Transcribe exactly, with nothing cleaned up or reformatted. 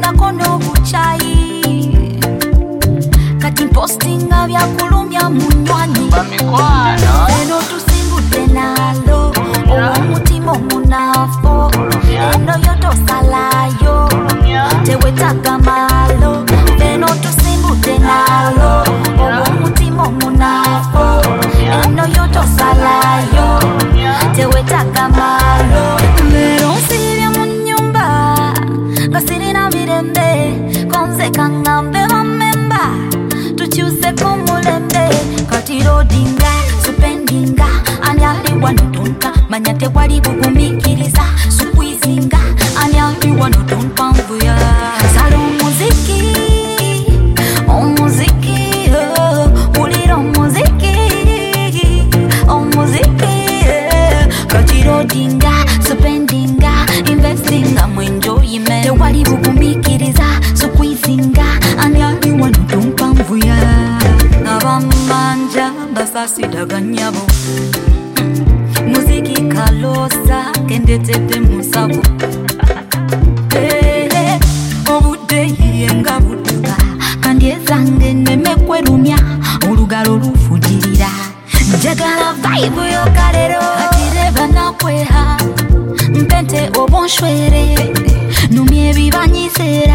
kono buchayi kati postinga vya kulumya munywani eno tusimbute nalo omutima omunafo eno yoto salayo tewetaga malo eno tusimbute nalo omutima omunafo eno yoto salayo tewetaga malo lero nsibye mu nnyumba nga sirina mirembe konze kangambe bamemba tukyuse ku mulembe kati rodinga supendinga ani ali wanotonka manya tewali bugumikiriza sukwizinga ani ali wanotonka mvuya sala omuziki omuziki oh, ulira omuziki omuziki yeah. Kati rodinga supendinga investinga mwenjoyime tewali bugumikiriza sukwizinga ani ali wanotonka mvuya abamanja basasidaganyabo muziki kalosa kendetete musabo eh obude yenga butuka kandi ezange nemekwerumya olugalo lufujirira njagala vibe yo kalero atireba nakweha mpente obonshwere numye bibanyise